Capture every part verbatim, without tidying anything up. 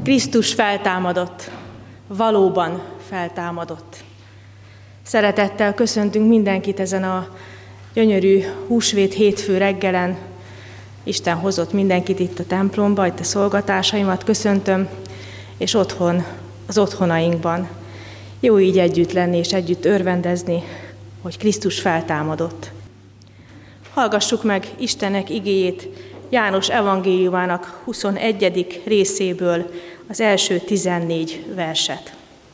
Krisztus feltámadott, valóban feltámadott. Szeretettel köszöntünk mindenkit ezen a gyönyörű húsvét hétfő reggelen. Isten hozott mindenkit itt a templomba, itt a szolgatásaimat köszöntöm, és otthon, az otthonainkban. Jó így együtt lenni és együtt örvendezni, hogy Krisztus feltámadott. Hallgassuk meg Istennek igéjét János evangéliumának huszonegyedik részéből, az első tizennégy verset.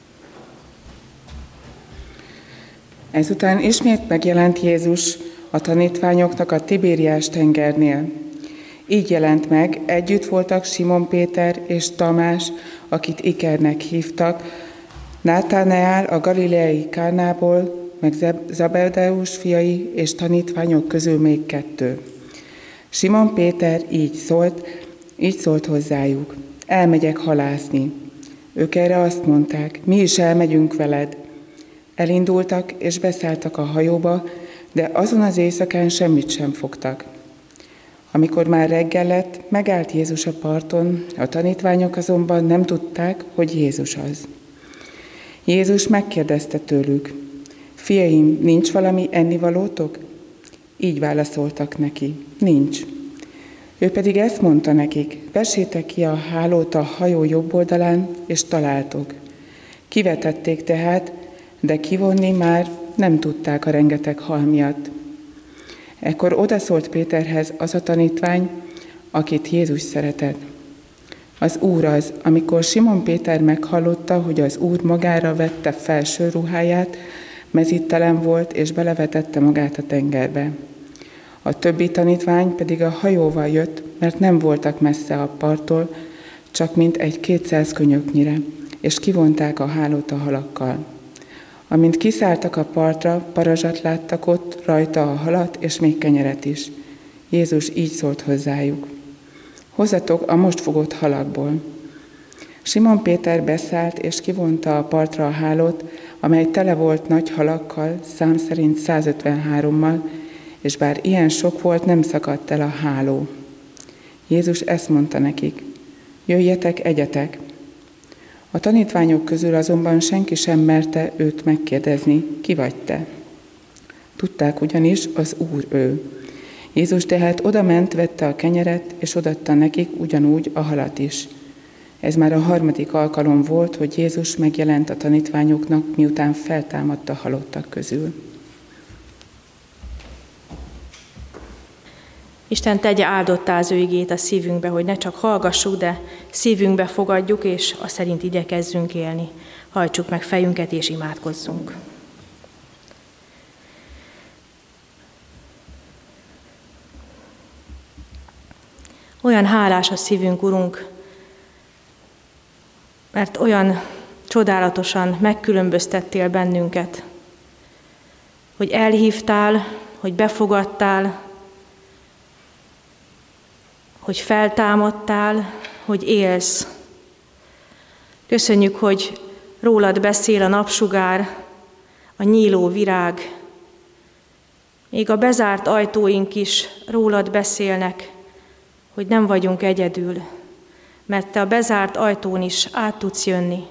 Ezután ismét megjelent Jézus a tanítványoknak a Tibériás tengernél. Így jelent meg, együtt voltak Simon Péter és Tamás, akit Ikernek hívtak, Nátáneál a galileai Kánából, meg Zebedeus fiai és tanítványok közül még kettő. Simon Péter így szólt, így szólt hozzájuk: elmegyek halászni. Ők erre azt mondták: mi is elmegyünk veled. Elindultak és beszálltak a hajóba, de azon az éjszakán semmit sem fogtak. Amikor már reggel lett, megállt Jézus a parton, a tanítványok azonban nem tudták, hogy Jézus az. Jézus megkérdezte tőlük: fiaim, nincs valami ennivalótok? Így válaszoltak neki: nincs. Ő pedig ezt mondta nekik: vessétek ki a hálót a hajó jobb oldalán, és találtok. Kivetették tehát, de kivonni már nem tudták a rengeteg hal miatt. Ekkor odaszólt Péterhez az a tanítvány, akit Jézus szeretett. Az Úr az, amikor Simon Péter meghallotta, hogy az Úr magára vette felső ruháját, mezítelen volt, és belevetette magát a tengerbe. A többi tanítvány pedig a hajóval jött, mert nem voltak messze a parttól, csak mint egy kétszáz könyöknyire, és kivonták a hálót a halakkal. Amint kiszálltak a partra, parazsat láttak ott, rajta a halat, és még kenyeret is. Jézus így szólt hozzájuk: hozzatok a most fogott halakból. Simon Péter beszállt, és kivonta a partra a hálót, amely tele volt nagy halakkal, szám szerint százötvenhárommal, és bár ilyen sok volt, nem szakadt el a háló. Jézus ezt mondta nekik: jöjjetek, egyetek. A tanítványok közül azonban senki sem merte őt megkérdezni: ki vagy te? Tudták ugyanis, az Úr ő. Jézus tehát odament, vette a kenyeret, és odaadta nekik ugyanúgy a halat is. Ez már a harmadik alkalom volt, hogy Jézus megjelent a tanítványoknak, miután feltámadt a halottak közül. Isten tegye áldottá az ő igét a szívünkbe, hogy ne csak hallgassuk, de szívünkbe fogadjuk, és azt szerint igyekezzünk élni. Hajtsuk meg fejünket, és imádkozzunk. Olyan hálás a szívünk, Urunk, mert olyan csodálatosan megkülönböztettél bennünket, hogy elhívtál, hogy befogadtál, hogy feltámadtál, hogy élsz. Köszönjük, hogy rólad beszél a napsugár, a nyíló virág. Még a bezárt ajtóink is rólad beszélnek, hogy nem vagyunk egyedül, mert te a bezárt ajtón is át tudsz jönni.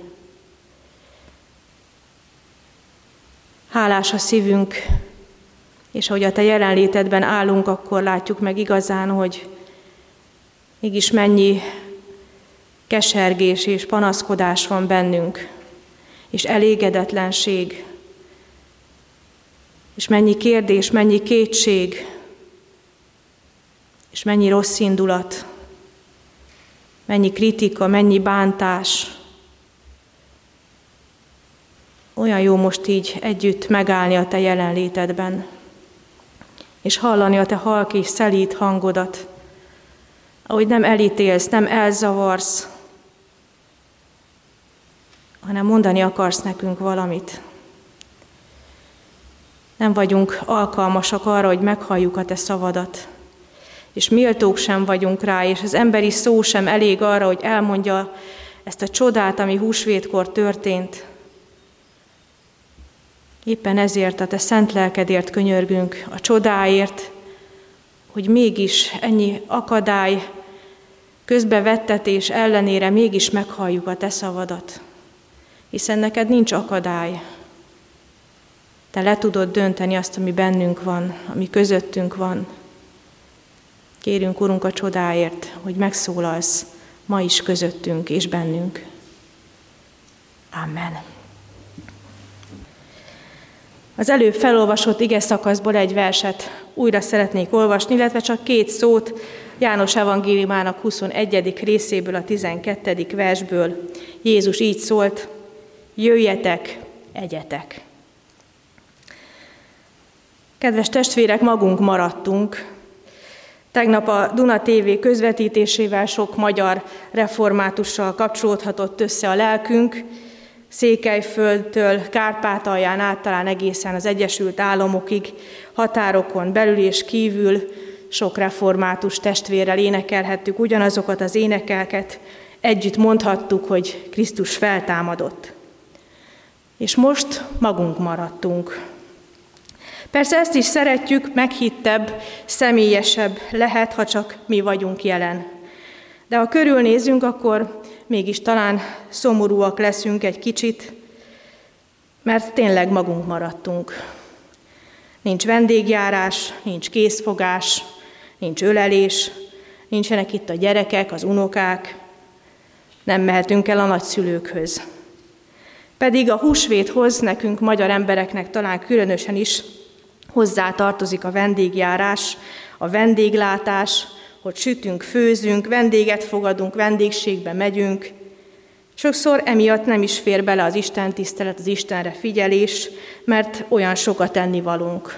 Hálás a szívünk, és ahogy a te jelenlétedben állunk, akkor látjuk meg igazán, hogy mégis mennyi kesergés és panaszkodás van bennünk, és elégedetlenség, és mennyi kérdés, mennyi kétség, és mennyi rossz indulat, mennyi kritika, mennyi bántás. Olyan jó most így együtt megállni a te jelenlétedben, és hallani a te halk és szelíd hangodat, ahogy nem elítélsz, nem elzavarsz, hanem mondani akarsz nekünk valamit. Nem vagyunk alkalmasak arra, hogy meghalljuk a te szavadat, és méltók sem vagyunk rá, és az emberi szó sem elég arra, hogy elmondja ezt a csodát, ami húsvétkor történt. Éppen ezért a te szent lelkedért könyörgünk, a csodáért, hogy mégis ennyi akadály, közbevettetés ellenére mégis meghalljuk a te szavadat, hiszen neked nincs akadály. Te le tudod dönteni azt, ami bennünk van, ami közöttünk van. Kérünk, Urunk, a csodáért, hogy megszólalsz ma is közöttünk és bennünk. Amen. Az előbb felolvasott ige szakaszból egy verset újra szeretnék olvasni, illetve csak két szót János evangéliumának huszonegyedik részéből, a tizenkettedik versből. Jézus így szólt: jöjjetek, egyetek. Kedves testvérek, magunk maradtunk. Tegnap a Duna té vé közvetítésével sok magyar reformátussal kapcsolódhatott össze a lelkünk, Székelyföldtől Kárpátalján át talán egészen az Egyesült Államokig, határokon belül és kívül sok református testvérrel énekelhettük ugyanazokat az énekelket, együtt mondhattuk, hogy Krisztus feltámadott. És most magunk maradtunk. Persze ezt is szeretjük, meghittebb, személyesebb lehet, ha csak mi vagyunk jelen. De ha körülnézünk, akkor mégis talán szomorúak leszünk egy kicsit, mert tényleg magunk maradtunk. Nincs vendégjárás, nincs készfogás, nincs ölelés, nincsenek itt a gyerekek, az unokák, nem mehetünk el a nagyszülőkhöz. Pedig a húsvéthoz nekünk, magyar embereknek talán különösen is hozzá tartozik a vendégjárás, a vendéglátás, hogy sütünk, főzünk, vendéget fogadunk, vendégségbe megyünk. Sokszor emiatt nem is fér bele az Isten tisztelet, az Istenre figyelés, mert olyan sokat ennivalunk.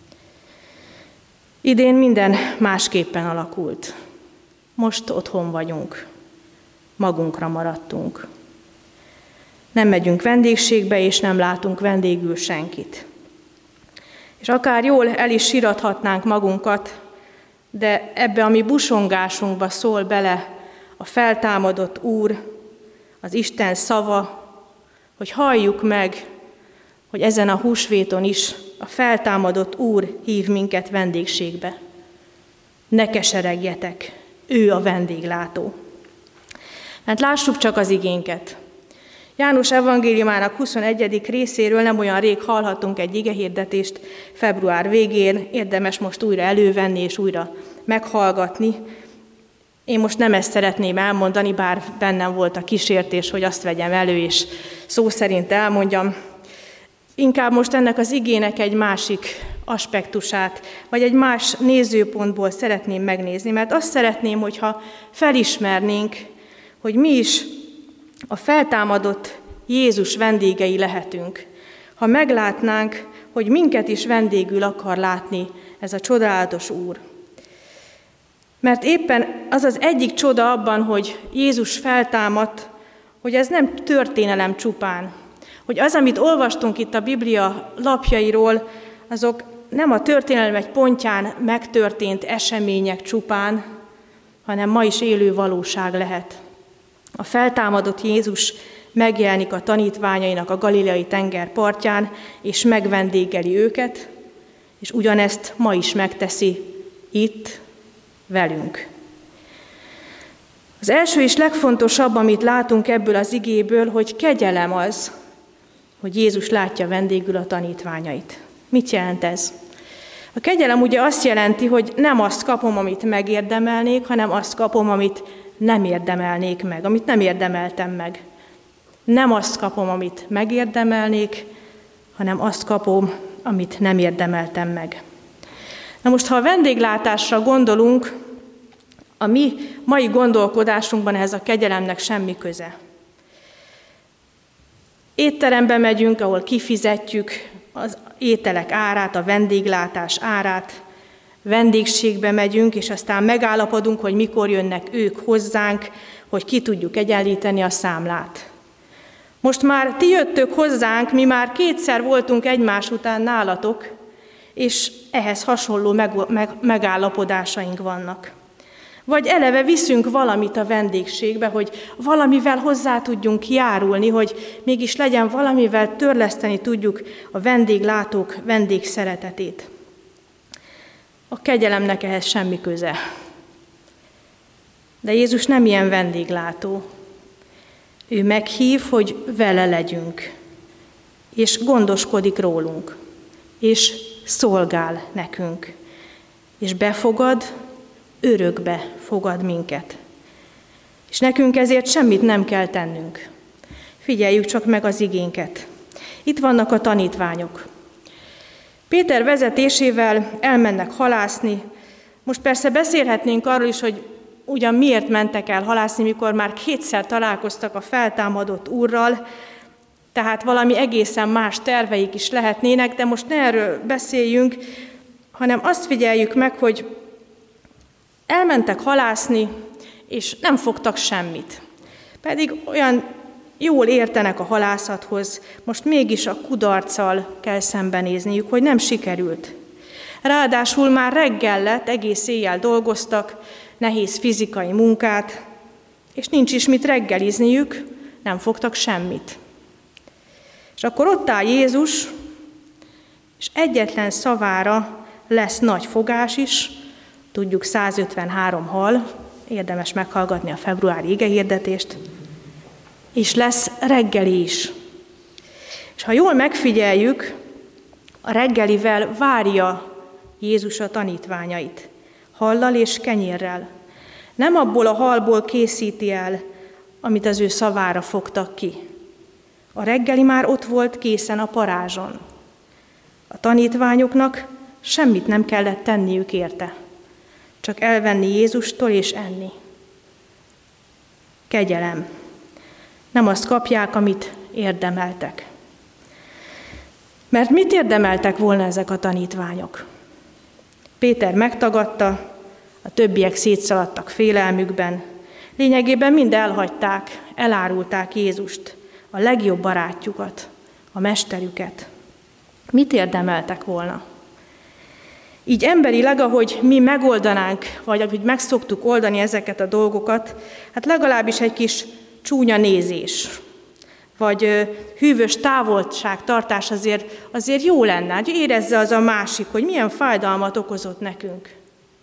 Idén minden másképpen alakult. Most otthon vagyunk, magunkra maradtunk. Nem megyünk vendégségbe, és nem látunk vendégül senkit. És akár jól el is sirathatnánk magunkat, de ebbe a mi busongásunkba szól bele a feltámadott Úr, az Isten szava, hogy halljuk meg, hogy ezen a húsvéton is a feltámadott Úr hív minket vendégségbe. Ne keseregjetek, ő a vendéglátó. Hát lássuk csak az igénket. János evangéliumának huszonegyedik részéről nem olyan rég hallhatunk egy igehirdetést február végén, érdemes most újra elővenni és újra meghallgatni. Én most nem ezt szeretném elmondani, bár bennem volt a kísértés, hogy azt vegyem elő és szó szerint elmondjam. Inkább most ennek az igének egy másik aspektusát, vagy egy más nézőpontból szeretném megnézni, mert azt szeretném, hogyha felismernénk, hogy mi is a feltámadott Jézus vendégei lehetünk. Ha meglátnánk, hogy minket is vendégül akar látni ez a csodálatos Úr. Mert éppen az az egyik csoda abban, hogy Jézus feltámadt, hogy ez nem történelem csupán. Hogy az, amit olvastunk itt a Biblia lapjairól, azok nem a történelem egy pontján megtörtént események csupán, hanem ma is élő valóság lehet. A feltámadott Jézus megjelenik a tanítványainak a galileai tenger partján, és megvendégeli őket, és ugyanezt ma is megteszi itt, velünk. Az első és legfontosabb, amit látunk ebből az igéből, hogy kegyelem az, hogy Jézus látja vendégül a tanítványait. Mit jelent ez? A kegyelem ugye azt jelenti, hogy nem azt kapom, amit megérdemelnék, hanem azt kapom, amit nem érdemelnék meg, amit nem érdemeltem meg. Nem azt kapom, amit megérdemelnék, hanem azt kapom, amit nem érdemeltem meg. Na most, ha a vendéglátásra gondolunk, a mi mai gondolkodásunkban ehhez a kegyelemnek semmi köze. Étterembe megyünk, ahol kifizetjük az ételek árát, a vendéglátás árát, vendégségbe megyünk, és aztán megállapodunk, hogy mikor jönnek ők hozzánk, hogy ki tudjuk egyenlíteni a számlát. Most már ti jöttök hozzánk, mi már kétszer voltunk egymás után nálatok, és ehhez hasonló meg- meg- megállapodásaink vannak. Vagy eleve viszünk valamit a vendégségbe, hogy valamivel hozzá tudjunk járulni, hogy mégis legyen valamivel törleszteni tudjuk a vendéglátók vendégszeretetét. A kegyelemnek ehhez semmi köze. De Jézus nem ilyen vendéglátó. Ő meghív, hogy vele legyünk, és gondoskodik rólunk, és szolgál nekünk, és befogad, örökbe fogad minket. És nekünk ezért semmit nem kell tennünk. Figyeljük csak meg az igénket. Itt vannak a tanítványok. Péter vezetésével elmennek halászni. Most persze beszélhetnénk arról is, hogy ugyan miért mentek el halászni, mikor már kétszer találkoztak a feltámadott Úrral, tehát valami egészen más terveik is lehetnének, de most ne erről beszéljünk, hanem azt figyeljük meg, hogy elmentek halászni, és nem fogtak semmit. Pedig olyan jól értenek a halászathoz, most mégis a kudarccal kell szembenézniük, hogy nem sikerült. Ráadásul már reggel lett, egész éjjel dolgoztak, nehéz fizikai munkát, és nincs is mit reggelizniük, nem fogtak semmit. És akkor ott áll Jézus, és egyetlen szavára lesz nagy fogás is, tudjuk százötvenhárom hal, érdemes meghallgatni a februári igehirdetést, és lesz reggeli is. És ha jól megfigyeljük, a reggelivel várja Jézus a tanítványait, hallal és kenyérrel. Nem abból a halból készíti el, amit az ő szavára fogtak ki. A reggeli már ott volt készen a parázson. A tanítványoknak semmit nem kellett tenniük érte, csak elvenni Jézustól és enni. Kegyelem. Nem azt kapják, amit érdemeltek. Mert mit érdemeltek volna ezek a tanítványok? Péter megtagadta, a többiek szétszaladtak félelmükben. Lényegében mind elhagyták, elárulták Jézust, a legjobb barátjukat, a mesterüket. Mit érdemeltek volna? Így emberileg, ahogy mi megoldanánk, vagy ahogy megszoktuk oldani ezeket a dolgokat, hát legalábbis egy kis csúnya nézés, vagy ö, hűvös távolságtartás azért, azért jó lenne, hogy érezze az a másik, hogy milyen fájdalmat okozott nekünk.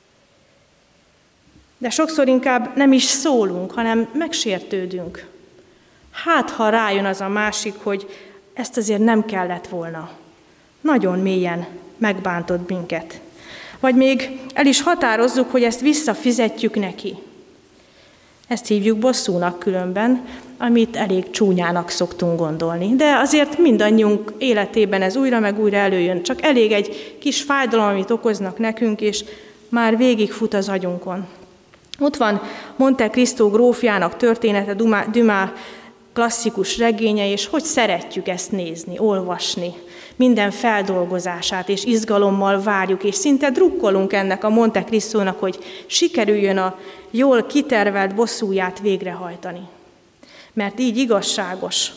De sokszor inkább nem is szólunk, hanem megsértődünk. Hát, ha rájön az a másik, hogy ezt azért nem kellett volna. Nagyon mélyen megbántott minket. Vagy még el is határozzuk, hogy ezt visszafizetjük neki. Ezt hívjuk bosszúnak különben, amit elég csúnyának szoktunk gondolni. De azért mindannyiunk életében ez újra meg újra előjön. Csak elég egy kis fájdalom, amit okoznak nekünk, és már végigfut az agyunkon. Ott van Monte Cristo grófjának története, Dumas klasszikus regénye, és hogy szeretjük ezt nézni, olvasni. Minden feldolgozását és izgalommal várjuk, és szinte drukkolunk ennek a Monte Cristónak, hogy sikerüljön a jól kitervelt bosszúját végrehajtani. Mert így igazságos.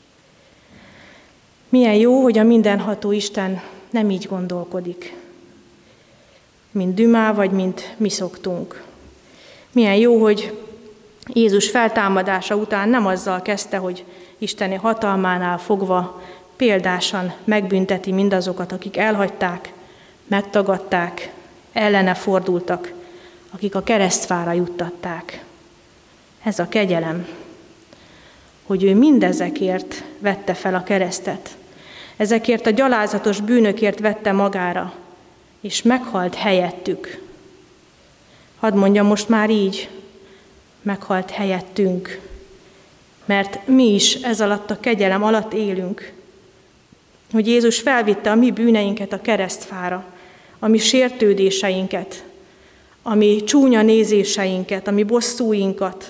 Milyen jó, hogy a mindenható Isten nem így gondolkodik, mint Dumas, vagy mint mi szoktunk. Milyen jó, hogy Jézus feltámadása után nem azzal kezdte, hogy Isteni hatalmánál fogva példásan megbünteti mindazokat, akik elhagyták, megtagadták, ellene fordultak, akik a keresztfára juttatták. Ez a kegyelem, hogy ő mindezekért vette fel a keresztet. Ezekért a gyalázatos bűnökért vette magára, és meghalt helyettük. Hadd mondjam most már így, meghalt helyettünk, mert mi is ez alatt a kegyelem alatt élünk, hogy Jézus felvitte a mi bűneinket a keresztfára, a mi sértődéseinket, a mi csúnya nézéseinket, a mi bosszúinkat,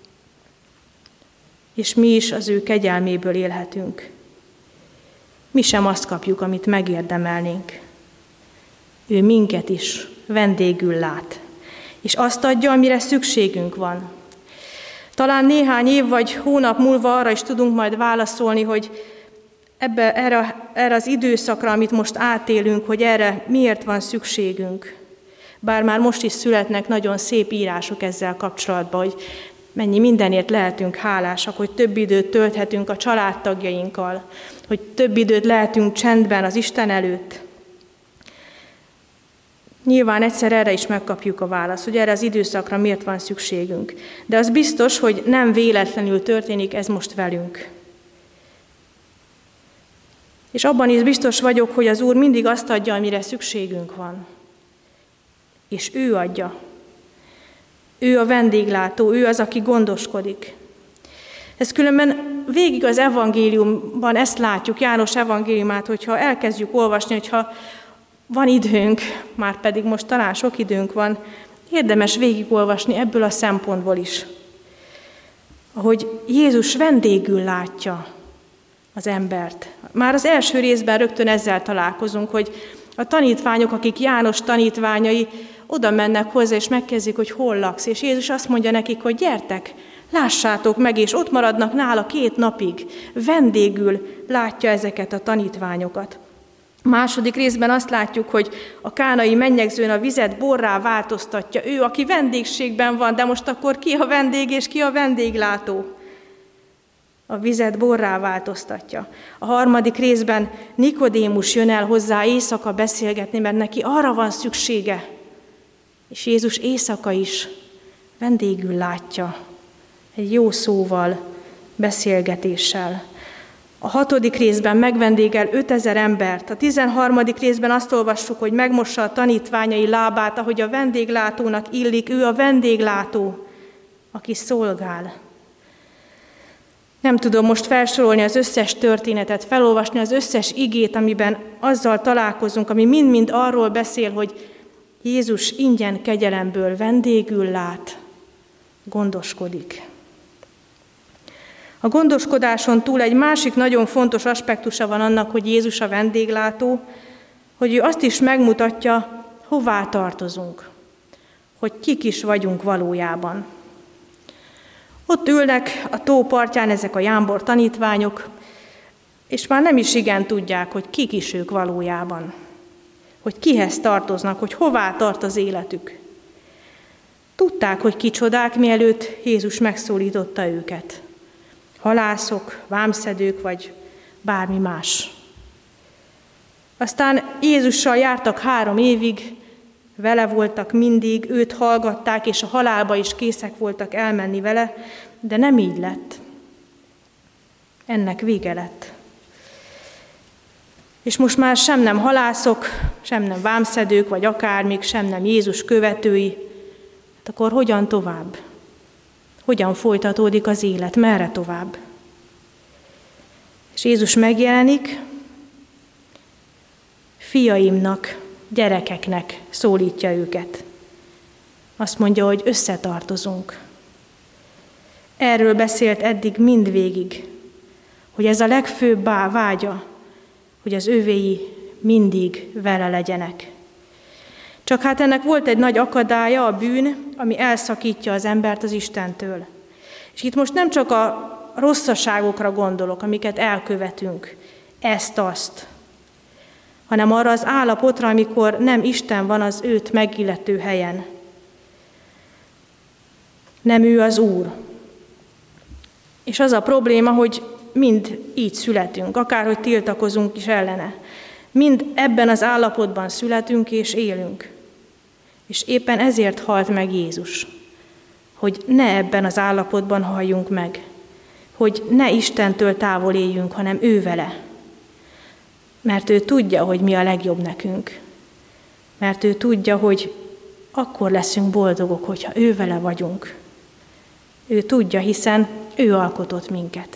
és mi is az ő kegyelméből élhetünk. Mi sem azt kapjuk, amit megérdemelnénk. Ő minket is vendégül lát, és azt adja, amire szükségünk van. Talán néhány év vagy hónap múlva arra is tudunk majd válaszolni, hogy ebbe, erre, erre az időszakra, amit most átélünk, hogy erre miért van szükségünk. Bár már most is születnek nagyon szép írások ezzel kapcsolatban, hogy mennyi mindenért lehetünk hálásak, hogy több időt tölthetünk a családtagjainkkal, hogy több időt lehetünk csendben az Isten előtt. Nyilván egyszer erre is megkapjuk a választ, hogy erre az időszakra miért van szükségünk. De az biztos, hogy nem véletlenül történik ez most velünk. És abban is biztos vagyok, hogy az Úr mindig azt adja, amire szükségünk van. És ő adja. Ő a vendéglátó, ő az, aki gondoskodik. Ez különben végig az evangéliumban ezt látjuk, János evangéliumát, hogyha elkezdjük olvasni, hogyha van időnk, már pedig most talán sok időnk van, érdemes végigolvasni ebből a szempontból is. Ahogy Jézus vendégül látja az embert. Már az első részben rögtön ezzel találkozunk, hogy a tanítványok, akik János tanítványai, oda mennek hozzá, és megkezdik, hogy hol laksz. És Jézus azt mondja nekik, hogy gyertek, lássátok meg, és ott maradnak nála két napig. Vendégül látja ezeket a tanítványokat. A második részben azt látjuk, hogy a kánai mennyegzőn a vizet borrá változtatja. Ő, aki vendégségben van, de most akkor ki a vendég, és ki a vendéglátó? A vizet borrá változtatja. A harmadik részben Nikodémus jön el hozzá éjszaka beszélgetni, mert neki arra van szüksége. És Jézus éjszaka is vendégül látja, egy jó szóval, beszélgetéssel. A hatodik részben megvendégel ötezer embert. A tizenharmadik részben azt olvassuk, hogy megmossa a tanítványai lábát, ahogy a vendéglátónak illik. Ő a vendéglátó, aki szolgál. Nem tudom most felsorolni az összes történetet, felolvasni az összes igét, amiben azzal találkozunk, ami mind-mind arról beszél, hogy Jézus ingyen kegyelemből vendégül lát, gondoskodik. A gondoskodáson túl egy másik nagyon fontos aspektusa van annak, hogy Jézus a vendéglátó, hogy ő azt is megmutatja, hová tartozunk, hogy kik is vagyunk valójában. Ott ülnek a tó partján ezek a jámbor tanítványok, és már nem is igen tudják, hogy kik is ők valójában, hogy kihez tartoznak, hogy hová tart az életük. Tudták, hogy kicsodák, mielőtt Jézus megszólította őket. Halászok, vámszedők, vagy bármi más. Aztán Jézussal jártak három évig, vele voltak mindig, őt hallgatták, és a halálba is készek voltak elmenni vele, de nem így lett. Ennek vége lett. És most már sem nem halászok, sem nem vámszedők, vagy akármik, sem nem Jézus követői. Hát akkor hogyan tovább? Hogyan folytatódik az élet? Merre tovább? És Jézus megjelenik, fiaimnak, gyerekeknek szólítja őket. Azt mondja, hogy összetartozunk. Erről beszélt eddig mindvégig, hogy ez a legfőbb vágya, hogy az övéi mindig vele legyenek. Csak hát ennek volt egy nagy akadálya, a bűn, ami elszakítja az embert az Istentől. És itt most nem csak a rosszaságokra gondolok, amiket elkövetünk, ezt-azt, hanem arra az állapotra, amikor nem Isten van az őt megillető helyen. Nem ő az Úr. És az a probléma, hogy mind így születünk, akárhogy tiltakozunk is ellene. Mind ebben az állapotban születünk és élünk. És éppen ezért halt meg Jézus, hogy ne ebben az állapotban halljunk meg, hogy ne Istentől távol éljünk, hanem ő vele. Mert ő tudja, hogy mi a legjobb nekünk. Mert ő tudja, hogy akkor leszünk boldogok, hogyha ő vele vagyunk. Ő tudja, hiszen ő alkotott minket.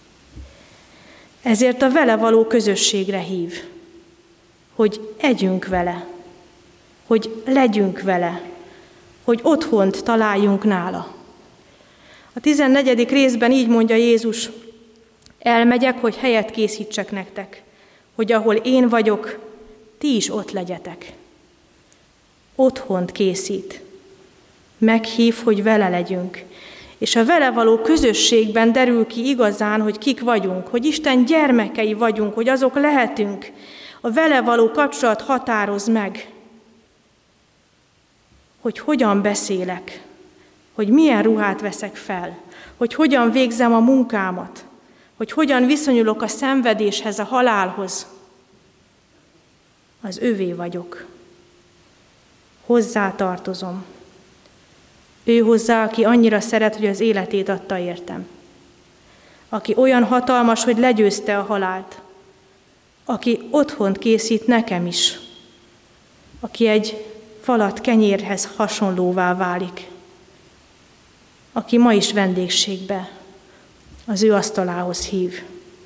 Ezért a vele való közösségre hív, hogy együnk vele, hogy legyünk vele, hogy otthont találjunk nála. A tizennegyedik részben így mondja Jézus, elmegyek, hogy helyet készítsek nektek, hogy ahol én vagyok, ti is ott legyetek. Otthont készít, meghív, hogy vele legyünk, és a vele való közösségben derül ki igazán, hogy kik vagyunk, hogy Isten gyermekei vagyunk, hogy azok lehetünk. A vele való kapcsolat határoz meg, hogy hogyan beszélek, hogy milyen ruhát veszek fel, hogy hogyan végzem a munkámat, hogy hogyan viszonyulok a szenvedéshez, a halálhoz. Az övé vagyok. Hozzá tartozom. Ő hozzá, aki annyira szeret, hogy az életét adta értem. Aki olyan hatalmas, hogy legyőzte a halált. Aki otthont készít nekem is. Aki egy falat kenyérhez hasonlóvá válik. Aki ma is vendégségbe az ő asztalához hív.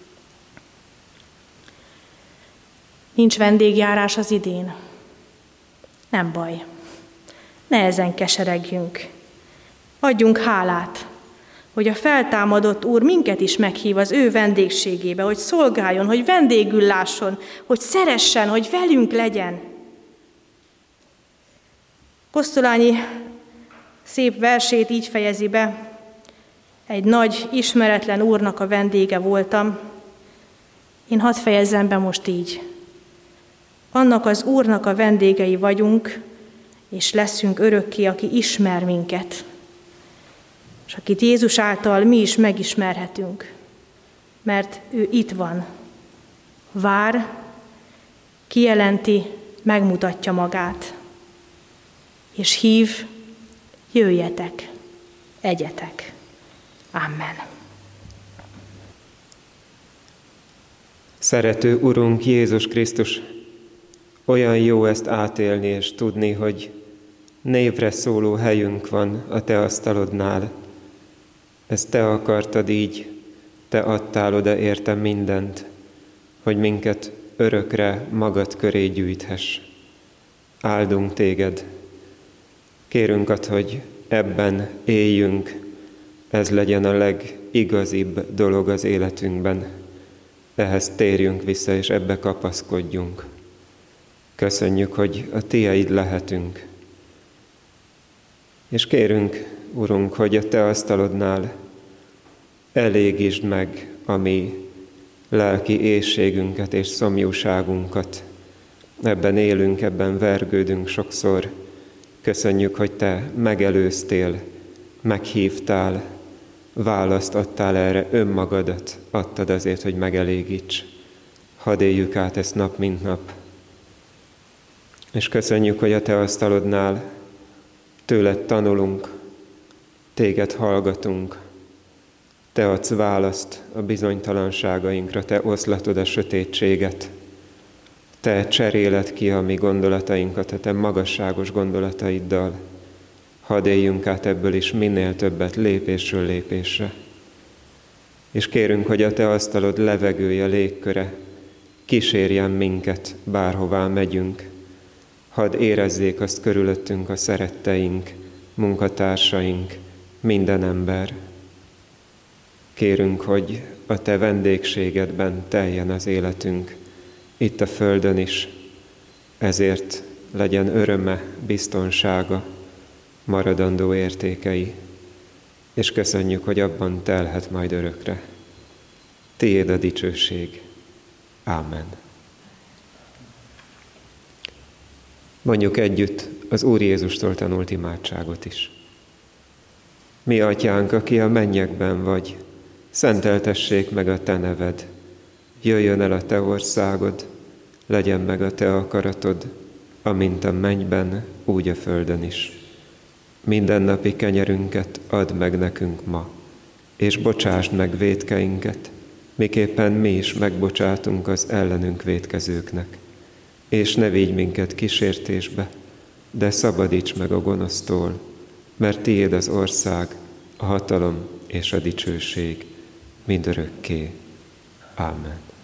Nincs vendégjárás az idén. Nem baj. Ne ezen keseregjünk. Adjunk hálát, hogy a feltámadott Úr minket is meghív az ő vendégségébe, hogy szolgáljon, hogy vendégül lásson, hogy szeressen, hogy velünk legyen. Kosztolányi szép versét így fejezi be: egy nagy, ismeretlen Úrnak a vendége voltam. Én hadd fejezzem be most így. Annak az Úrnak a vendégei vagyunk, és leszünk örökké, aki ismer minket, és akit Jézus által mi is megismerhetünk, mert ő itt van, vár, kijelenti, megmutatja magát, és hív: jöjjetek, egyetek. Amen. Szerető Urunk Jézus Krisztus, olyan jó ezt átélni és tudni, hogy névre szóló helyünk van a Te asztalodnál. Ezt Te akartad így, Te adtál oda érte mindent, hogy minket örökre magad köré gyűjthess. Áldunk Téged. Kérünk ad, hogy ebben éljünk, ez legyen a legigazibb dolog az életünkben. Ehhez térjünk vissza, és ebbe kapaszkodjunk. Köszönjük, hogy a Tieid lehetünk. És kérünk, Urunk, hogy a Te asztalodnál elégítsd meg a mi lelki éhségünket és szomjúságunkat. Ebben élünk, ebben vergődünk sokszor. Köszönjük, hogy Te megelőztél, meghívtál, választ adtál erre, önmagadat adtad azért, hogy megelégíts. Hadd éljük át ezt nap, mint nap. És köszönjük, hogy a Te asztalodnál tőled tanulunk, Téged hallgatunk, Te adsz választ a bizonytalanságainkra, Te oszlatod a sötétséget, Te cseréled ki a mi gondolatainkat a Te magasságos gondolataiddal. Hadd éljünk át ebből is minél többet lépésről lépésre. És kérünk, hogy a Te asztalod levegője, légköre kísérjen minket, bárhová megyünk. Hadd érezzék azt körülöttünk a szeretteink, munkatársaink, minden ember. Kérünk, hogy a Te vendégségedben teljen az életünk, itt a földön is, ezért legyen öröme, biztonsága, maradandó értékei, és köszönjük, hogy abban telhet majd örökre. Tiéd a dicsőség. Ámen. Mondjuk együtt az Úr Jézustól tanult imádságot is. Mi atyánk, aki a mennyekben vagy, szenteltessék meg a Te neved. Jöjjön el a Te országod, legyen meg a Te akaratod, amint a mennyben, úgy a földön is. Mindennapi kenyerünket add meg nekünk ma, és bocsásd meg vétkeinket, miképpen mi is megbocsátunk az ellenünk vétkezőknek. És ne vigy minket kísértésbe, de szabadíts meg a gonosztól, mert Tiéd az ország, a hatalom és a dicsőség mindörökké. Ámen.